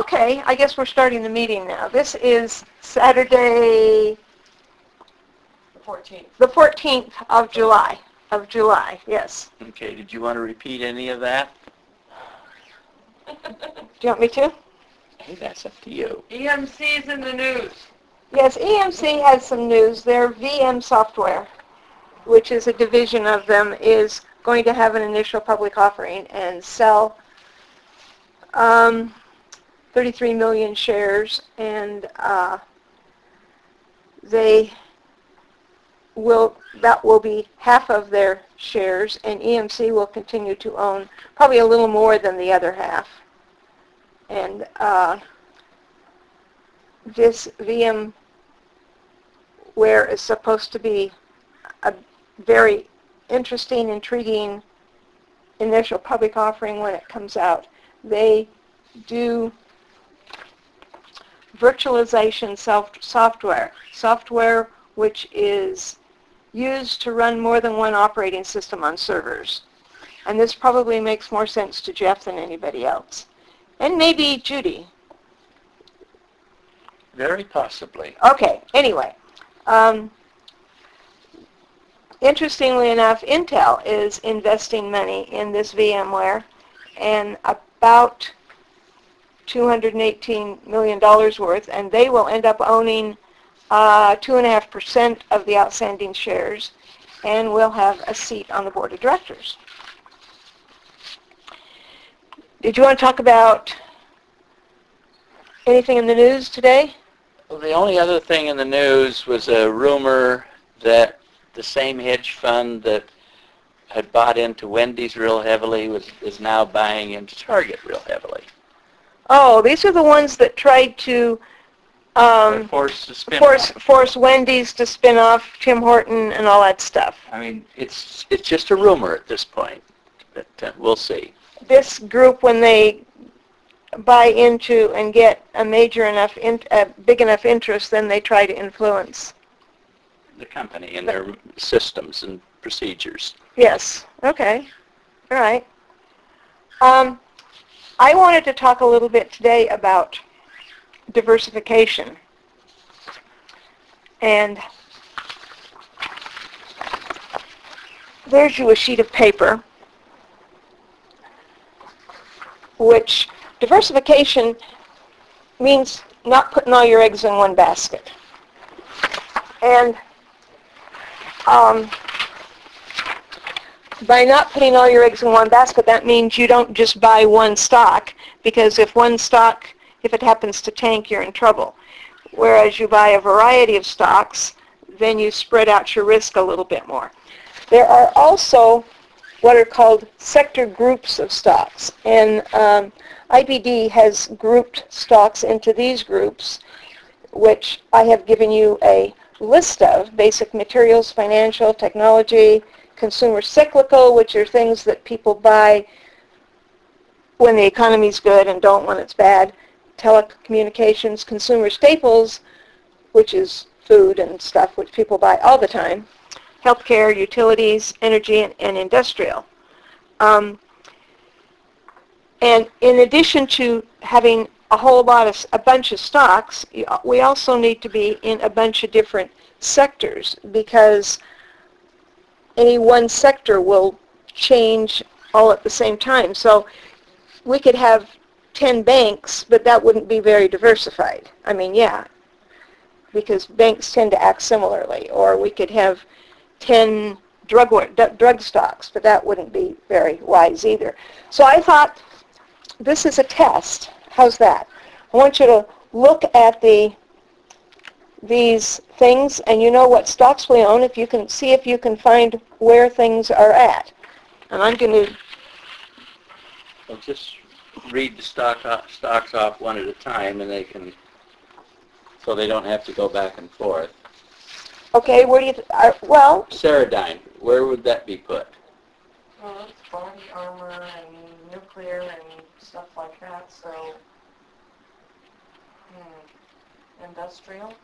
Okay, I guess we're starting the meeting now. This is Saturday, the 14th of July. Yes. Okay, did you want to repeat any of that? Do you want me to? Hey, that's up to you. EMC's in the news. Yes, EMC has some news. Their VM software, which is a division of them, is going to have an initial public offering and sell 33 million shares, and that will be half of their shares, and EMC will continue to own probably a little more than the other half. And this VMware is supposed to be a very interesting, intriguing initial public offering when it comes out. They do virtualization software which is used to run more than one operating system on servers. And this probably makes more sense to Jeff than anybody else. And maybe Judy. Very possibly. Okay, anyway. Interestingly enough, Intel is investing money in this VMware, and about $218 million worth, and they will end up owning 2.5% of the outstanding shares, and will have a seat on the board of directors. Did you want to talk about anything in the news today? Well, the only other thing in the news was a rumor that the same hedge fund that had bought into Wendy's real heavily is now buying into Target real heavily. Oh, these are the ones that tried to force Wendy's to spin off Tim Horton and all that stuff. I mean, it's just a rumor at this point, but we'll see. This group, when they buy into and get a major enough, big enough interest, then they try to influence the company and their systems and procedures. Yes. Okay. All right. I wanted to talk a little bit today about diversification. And there's you a sheet of paper, which diversification means not putting all your eggs in one basket. And by not putting all your eggs in one basket, that means you don't just buy one stock, because if one stock, if it happens to tank, you're in trouble. Whereas you buy a variety of stocks, then you spread out your risk a little bit more. There are also what are called sector groups of stocks, and IBD has grouped stocks into these groups, which I have given you a list of: basic materials, financial, technology, consumer cyclical, which are things that people buy when the economy's good and don't when it's bad, telecommunications, consumer staples, which is food and stuff which people buy all the time, healthcare, utilities, energy, and industrial. And in addition to having a bunch of stocks, we also need to be in a bunch of different sectors, because any one sector will change all at the same time. So we could have 10 banks, but that wouldn't be very diversified. I mean, yeah, because banks tend to act similarly. Or we could have 10 drug stocks, but that wouldn't be very wise either. So I thought, this is a test. How's that? I want you to look at these things, and you know what stocks we own, if you can see if you can find where things are at. And I'm going to... Well, just read the stocks off one at a time, and so they don't have to go back and forth. Okay, where do you... well... Ceradyne, where would that be put? Well, it's body armor and nuclear and stuff like that, so... Industrial?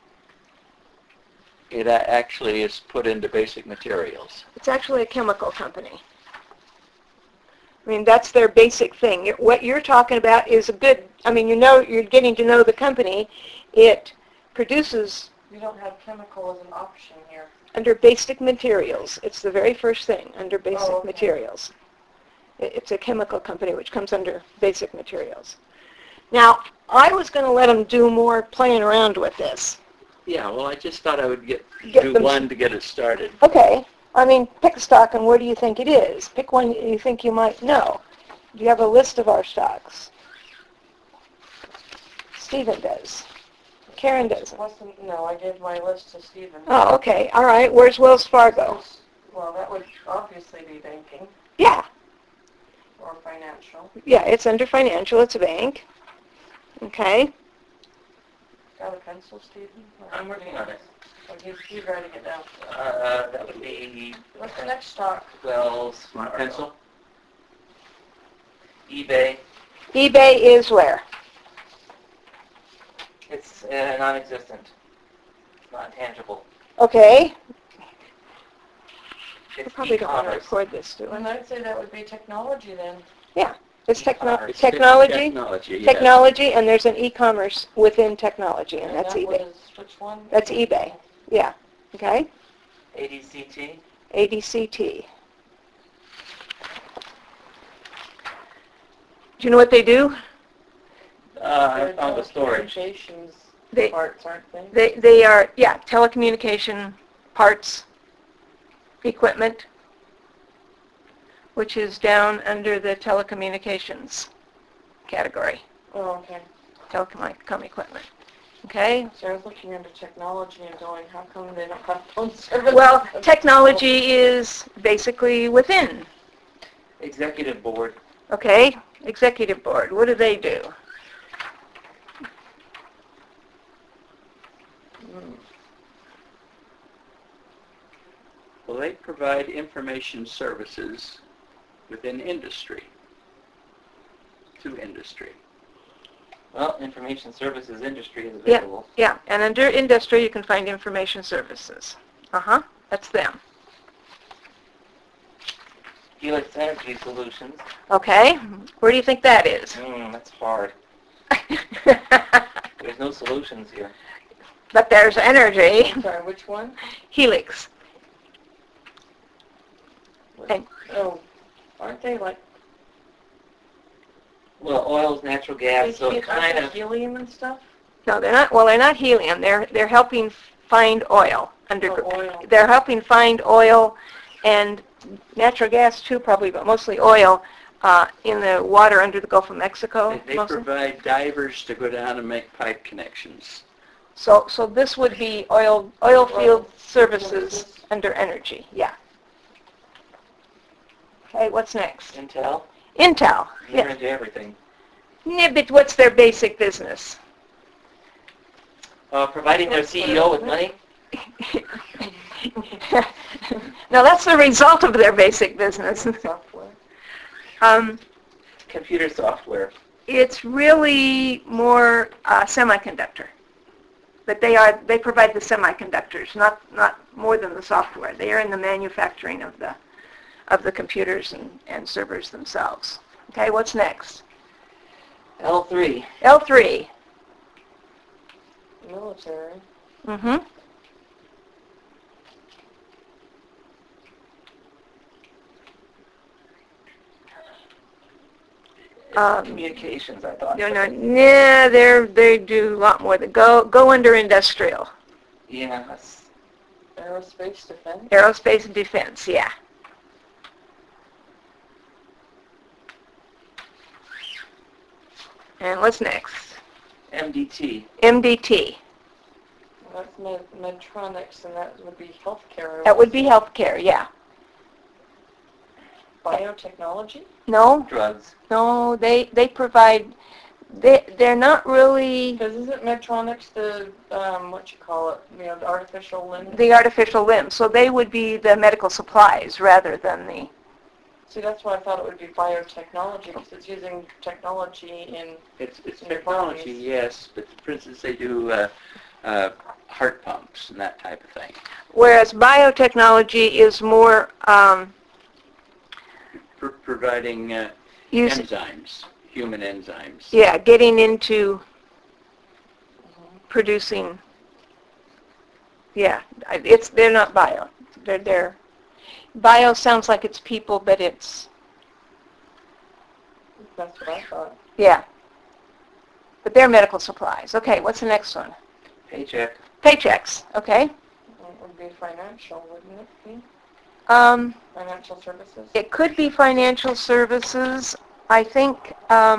It actually is put into basic materials. It's actually a chemical company. I mean, that's their basic thing. What you're talking about is a good, I mean, you're getting to know the company. It produces You don't have chemical as an option here. under basic materials. It's the very first thing, under basic Oh, okay. materials. It's a chemical company which comes under basic materials. Now, I was going to let them do more playing around with this. Yeah, well, I just thought I would Get do them- one to get it started. Okay. I mean, pick a stock and where do you think it is? Pick one you think you might know. Do you have a list of our stocks? Stephen does. Karen doesn't. No, I gave my list to Stephen. Oh, okay. All right. Where's Wells Fargo? Well, that would obviously be banking Yeah. or financial. Yeah, it's under financial. It's a bank. Okay. Got a pencil, Stephen? I'm working on it. Oh, he's writing it down. That would be What's the next stock? Wells Pencil. eBay. eBay is where? It's non-existent. It's not tangible. Okay. I It's probably don't want to e-commerce. record this, do And I? I'd say that would be technology then. It's E-commerce. technology. Technology, yes. Technology, and there's an e-commerce within technology, and that's that eBay. was, which one? That's eBay. Yeah. Okay. ADCT. ADCT. Do you know what they do? I found the storage. Telecommunications They parts, aren't they? they are telecommunication parts equipment, which is down under the telecommunications category. Oh, okay. Telecom equipment. Okay. So I was looking into technology and going, how come they don't have phone service? Well, technology is basically within. Executive board. Okay. Executive board. What do they do? Well, they provide information services within industry, to industry. Well, information services industry is Yeah. available. Yeah. And under industry, you can find information services. Uh-huh. That's them. Helix Energy Solutions. Okay. Where do you think that is? That's hard. There's no solutions here. But there's energy. I'm sorry, which one? Helix. And Oh, aren't they like, Well, oils, natural gas, so it kind of... helium and stuff? no, they're not. Well, they're not helium. They're helping find oil under. Oh, oil. They're helping find oil and natural gas too, probably, but mostly oil in the water under the Gulf of Mexico. They mostly. provide divers to go down and make pipe connections. So this would be oil field services under energy. Yeah. Okay. What's next? Intel. Intel. They're Yeah. into everything. Yeah, but what's their basic business? Providing their CEO with money. No, that's the result of their basic business. Software. Computer software. It's really more semiconductor. But they provide the semiconductors, not more than the software. They are in the manufacturing of the computers and servers themselves. Okay, what's next? L3. L3. Military. Mm-hmm. Communications, I thought. No, they do a lot more. Go under industrial. Yeah, that's... Aerospace defense. Aerospace and defense, yeah. And what's next? MDT. MDT. That's Medtronics, and that would be healthcare. That would be healthcare, yeah. Biotechnology? No, Drugs. no, they provide, they're not really Because isn't Medtronics the, what you call it, the artificial limb? the artificial limbs, so they would be the medical supplies rather than the, See, that's why I thought it would be biotechnology, because it's using technology in... It's In technology, bodies. yes, but for instance, they do heart pumps and that type of thing. whereas biotechnology is more, providing Use, enzymes, human enzymes. yeah, getting into producing, yeah, they're not bio. They're, bio sounds like it's people, but it's, That's what I thought. yeah. But they're medical supplies. Okay, what's the next one? Paycheck. Paychecks, okay. It would be financial, wouldn't it be? Financial services? It could be financial services. I think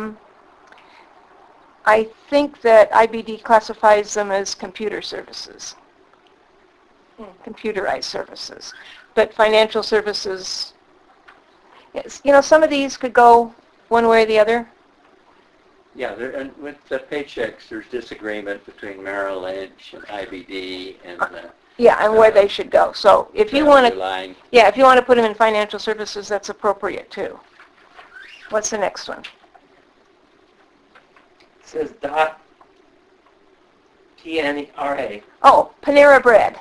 that IBD classifies them as computer services, computerized services. But financial services, some of these could go one way or the other. Yeah, and with the paychecks, there's disagreement between Merrill Lynch and IBD and Yeah, and where they should go. So if you want to, line. yeah, if you want to put them in financial services, that's appropriate too. What's the next one? It says dot PNRA. Oh, Panera Bread.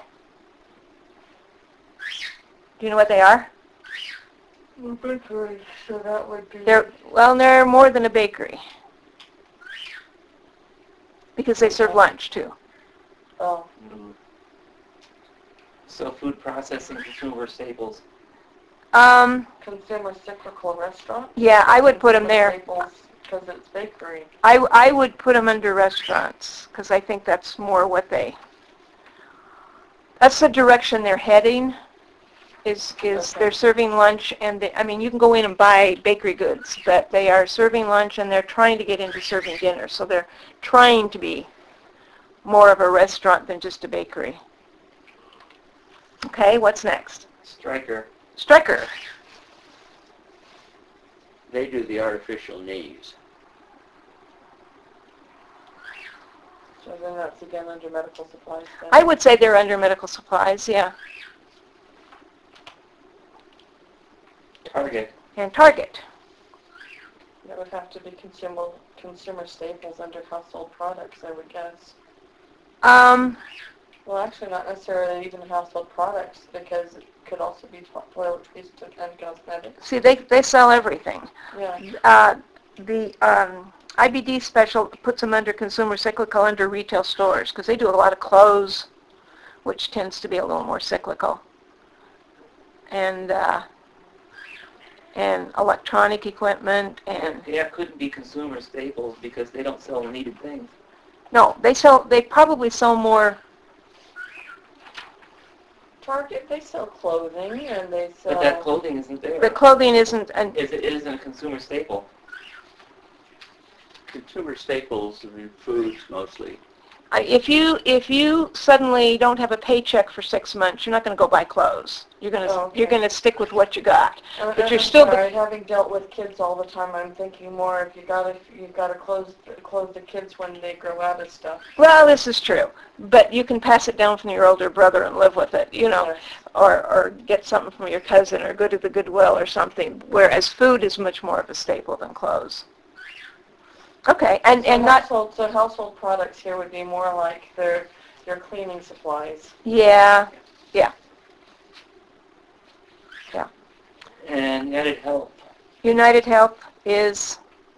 Do you know what they are? Bakery, so that would be... They're more than a bakery. Because they serve lunch too. Oh, So food processing, consumer staples. consumer cyclical restaurant? Yeah, I would put them there. Because it's bakery. I would put them under restaurants because I think that's more what that's the direction they're heading. Is Okay. They're serving lunch and you can go in and buy bakery goods, but they are serving lunch and they're trying to get into serving dinner. So they're trying to be more of a restaurant than just a bakery. Okay, what's next? Stryker. Stryker. They do the artificial knees. So then that's again under medical supplies then? I would say they're under medical supplies, yeah. Target. And Target. That would have to be consumer staples under household products, I would guess. Well, actually, not necessarily even household products, because it could also be toiletries and cosmetics. See, they sell everything. Yeah. The IBD special puts them under consumer cyclical under retail stores because they do a lot of clothes, which tends to be a little more cyclical. And electronic equipment and Yeah, it couldn't be consumer staples because they don't sell needed things. no, they probably sell more. Target, they sell clothing and they sell... But that clothing isn't there. The clothing isn't It isn't a consumer staple. Consumer staples are foods mostly. if you suddenly don't have a paycheck for 6 months, you're not going to go buy clothes. You're going to stick with what you got. But you're still sorry, having dealt with kids all the time, I'm thinking more if you've got to clothe the kids when they grow out of stuff. Well, this is true, but you can pass it down from your older brother and live with it, Yes. or get something from your cousin or go to the Goodwill or something, whereas food is much more of a staple than clothes. Okay, and not... So household products here would be more like their cleaning supplies. Yeah. And United Health. United Health is...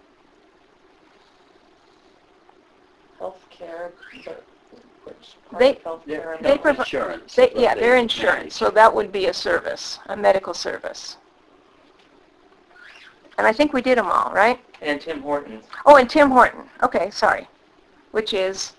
Healthcare, but which part They- of healthcare? they provi- Insurance. they're insurance, so that would be a service, a medical service. And I think we did them all, right? And Tim Hortons. Oh, and Tim Horton. Okay, sorry. Which is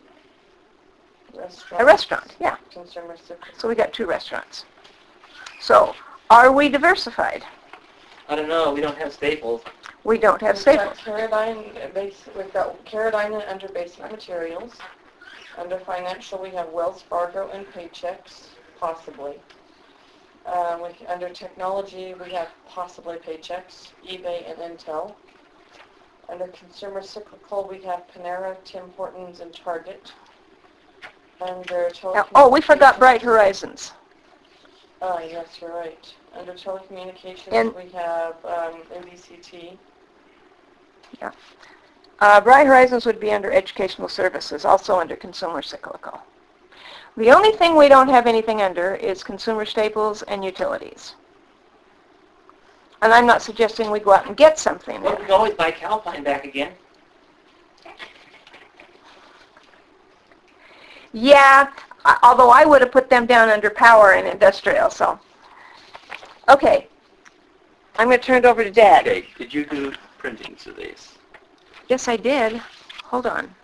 a restaurant, yeah. Consumer cyclical. So we got 2 restaurants. So, are we diversified? I don't know. We don't have staples. We don't have We've got staples. We've got Carradine under basic materials. Under financial, we have Wells Fargo and Paychecks, possibly. Under technology, we have possibly Paychecks, eBay, and Intel. Under consumer cyclical, we have Panera, Tim Hortons, and Target. Under Oh, we forgot Bright Horizons. Oh, yes, you're right. Under telecommunications, And- we have NBCT. Bright Horizons would be under educational services, also under consumer cyclical. The only thing we don't have anything under is consumer staples and utilities. And I'm not suggesting we go out and get something. Well, we can always buy Calpine back again. Yeah, although I would have put them down under power and industrial, so. Okay. I'm going to turn it over to Dad. Okay, did you do printings of these? Yes, I did. Hold on.